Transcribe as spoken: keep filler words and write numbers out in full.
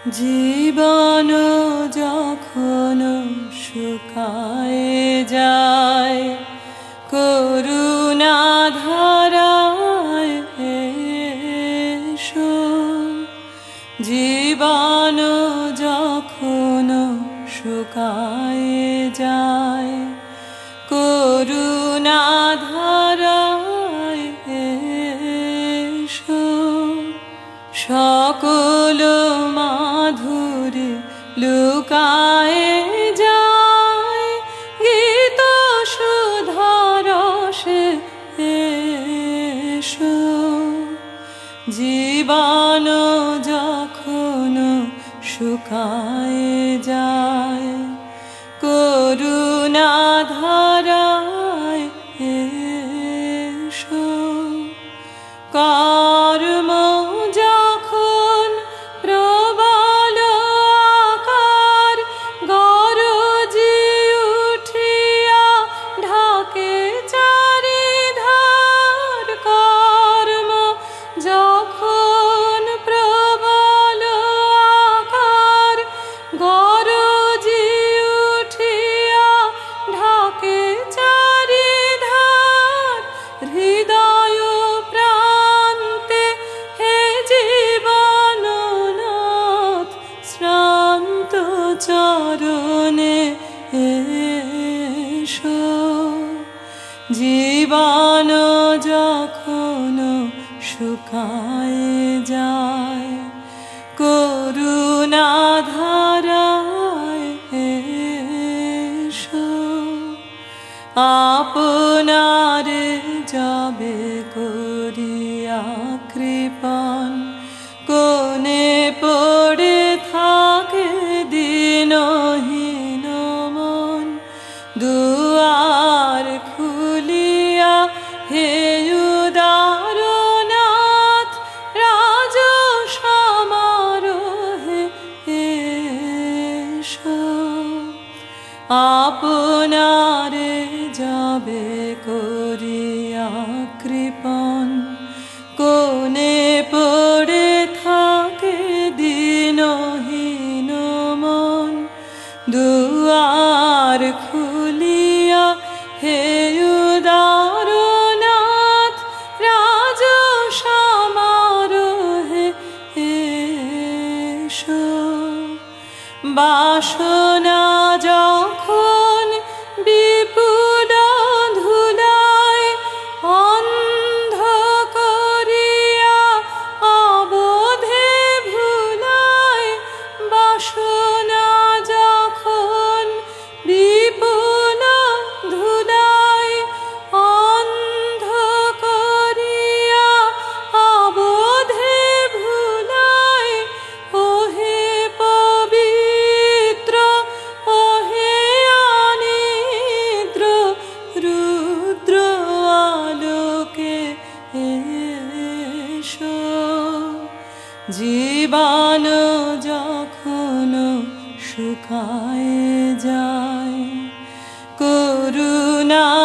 জীবন যখন শুকায়ে যায় করুণা ধারায় এসো। জীবন যখন শুকায়ে যায় করুণা ধারায় এসো। সকল মাধুরী লুকায়ে যায় গীত সুধারসে এসো। জীবন যখন শুকায়ে যায় করুণা ধারায় এসো। কর্ম যখন প্রবল আকার গরজি উঠিয়া ঢাকে চারিধার। কর্ম যখন প্রবল আকার গরজি উঠিয়া ঢাকে চারিধার। হৃদয় প্রান্তে হে জীবননাথ শ্রান্ত চরণে এসো। জীবন যখন শুকায়ে যায় করুণা ধারায় এসো। আপনার যাবে করিয়া কৃপণ কোনে পড়ে থাকে দিনহীন মন। দুয়ার খুলিয়া হে উদারনাথ রাজ সমারোহে এসো। আপনার যাবে করিয়া কৃপণ কোনে পড়ে থাকে দিনহীন মন। দুয়ার খুলিয়া হে উদারনাথ রাজ সমারোহে এসো। বাসনা যখন বিপুল ধুলায় অন্ধ করিয়া অবোধে ভুলায়। বাসনা যখন বিপুল ধুলায় অন্ধ করিয়া অবোধে ভুলায়। ওহে পবিত্র ওহে অনিদ্র রুদ্র আলোকে এসো। জীবন যখন শুকায়ে যায় করুণা